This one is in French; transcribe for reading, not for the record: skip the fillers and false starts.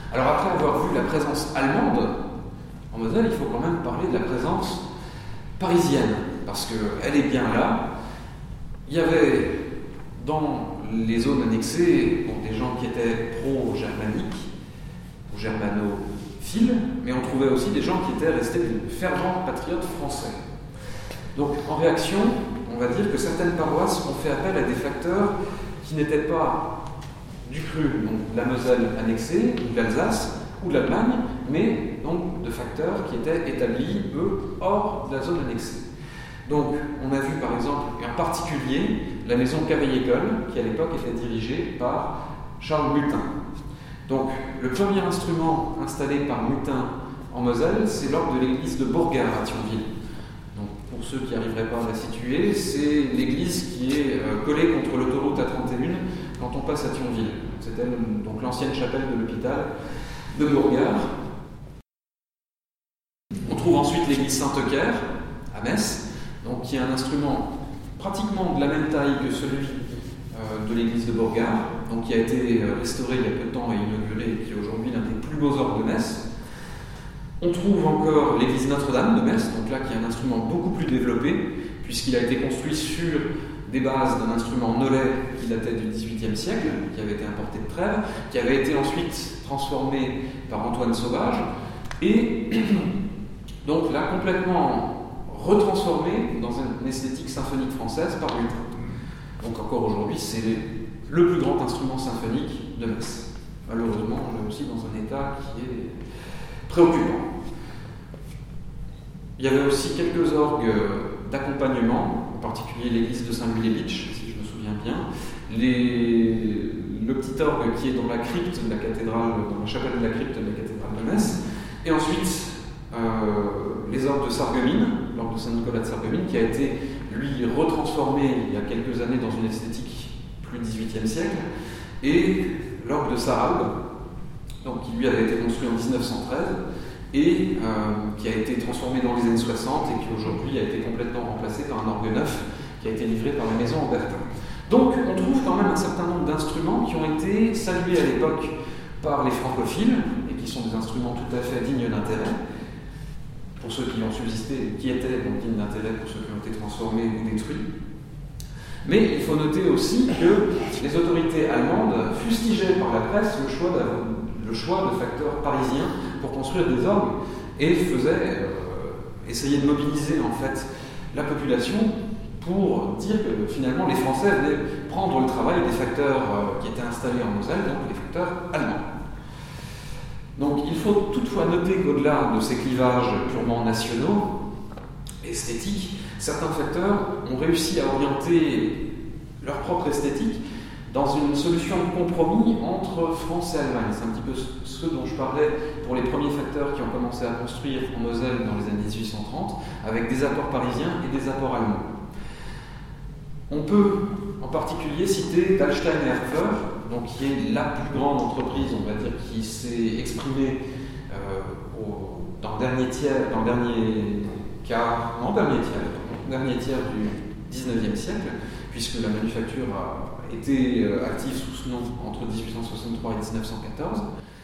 Alors après avoir vu la présence allemande en Moselle, il faut quand même parler de la présence parisienne, parce qu'elle est bien là. Il y avait dans les zones annexées des gens qui étaient pro-germaniques ou germanophiles, mais on trouvait aussi des gens qui étaient restés de fervents patriotes français. Donc en réaction, on va dire que certaines paroisses ont fait appel à des facteurs qui n'étaient pas du cru, donc de la Moselle annexée, ou de l'Alsace, ou de l'Allemagne, mais donc de facteurs qui étaient établis, eux, hors de la zone annexée. Donc on a vu par exemple, et en particulier, la maison Cavaillé-École, qui à l'époque était dirigée par Charles Mutin. Donc le premier instrument installé par Mutin en Moselle, c'est l'orgue de l'église de Bourgard à Thionville. Donc, pour ceux qui n'arriveraient pas à la situer, c'est l'église qui est collée contre l'autoroute A31 quand on passe à Thionville. C'était donc l'ancienne chapelle de l'hôpital de Bourgard. On trouve ensuite l'église Saint-Eucaire à Metz, donc, qui est un instrument pratiquement de la même taille que celui de l'église de Bourgard, donc, qui a été restauré il y a peu de temps et inauguré, et qui est aujourd'hui l'un des plus beaux orgues de Metz. On trouve encore l'église Notre-Dame de Metz, donc là qui est un instrument beaucoup plus développé, puisqu'il a été construit sur des bases d'un instrument nolais qui datait du XVIIIe siècle, qui avait été importé de Trèves, qui avait été ensuite transformé par Antoine Sauvage, et donc là complètement retransformé dans une esthétique symphonique française par Mutin. Donc encore aujourd'hui, c'est le plus grand instrument symphonique de Metz. Malheureusement, là aussi dans un état qui est préoccupant. Il y avait aussi quelques orgues d'accompagnement, en particulier l'église de Saint-Louis-les-Bitches, si je me souviens bien. Le petit orgue qui est dans la crypte de la cathédrale, dans la chapelle de la crypte de la cathédrale de Metz. Et ensuite, les orgues de Sarreguemines, l'orgue de Saint-Nicolas de Sarreguemines, qui a été, lui, retransformé il y a quelques années dans une esthétique plus XVIIIe siècle. Et l'orgue de Sarralbe, donc, qui lui avait été construit en 1913 et qui a été transformé dans les années 60 et qui aujourd'hui a été complètement remplacé par un orgue neuf qui a été livré par la maison Ambertin. Donc on trouve quand même un certain nombre d'instruments qui ont été salués à l'époque par les francophiles et qui sont des instruments tout à fait dignes d'intérêt pour ceux qui ont subsisté, qui étaient donc dignes d'intérêt pour ceux qui ont été transformés ou détruits. Mais il faut noter aussi que les autorités allemandes fustigeaient par la presse le choix de facteurs parisiens pour construire des orgues et essayaient de mobiliser en fait la population pour dire que finalement les Français venaient prendre le travail des facteurs qui étaient installés en Moselle, donc les facteurs allemands. Donc il faut toutefois noter qu'au-delà de ces clivages purement nationaux, esthétiques, certains facteurs ont réussi à orienter leur propre esthétique dans une solution de compromis entre France et Allemagne. C'est un petit peu ce dont je parlais pour les premiers facteurs qui ont commencé à construire en Moselle dans les années 1830, avec des apports parisiens et des apports allemands. On peut en particulier citer Dallstein et Erpfer, donc qui est la plus grande entreprise, on va dire, qui s'est exprimée dans le dernier tiers du XIXe siècle, puisque la manufacture a été active sous ce nom entre 1863 et 1914.